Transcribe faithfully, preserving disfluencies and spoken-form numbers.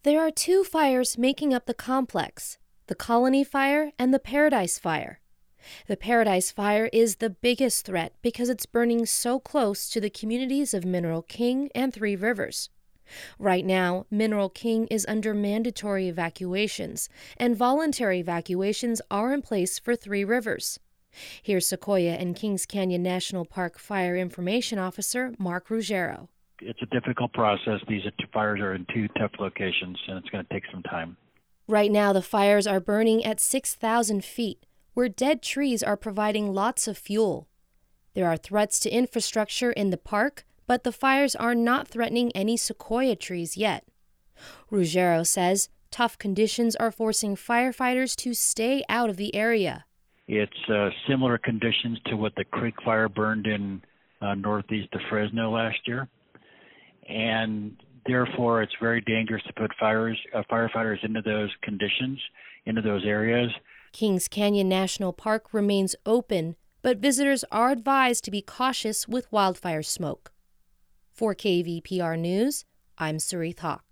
There are two fires making up the complex, the Colony Fire and the Paradise Fire. The Paradise Fire is the biggest threat because it's burning so close to the communities of Mineral King and Three Rivers. Right now, Mineral King is under mandatory evacuations, and voluntary evacuations are in place for Three Rivers. Here's Sequoia and Kings Canyon National Park Fire Information Officer Mark Ruggiero. It's a difficult process. These two fires are in two tough locations, and it's going to take some time. Right now, the fires are burning at six thousand feet, where dead trees are providing lots of fuel. There are threats to infrastructure in the park, but the fires are not threatening any sequoia trees yet. Ruggiero says tough conditions are forcing firefighters to stay out of the area. It's uh, similar conditions to what the Creek Fire burned in uh, northeast of Fresno last year. And therefore, it's very dangerous to put fires, uh, firefighters into those conditions, into those areas. Kings Canyon National Park remains open, but visitors are advised to be cautious with wildfire smoke. For K V P R News, I'm Sarith Hawk.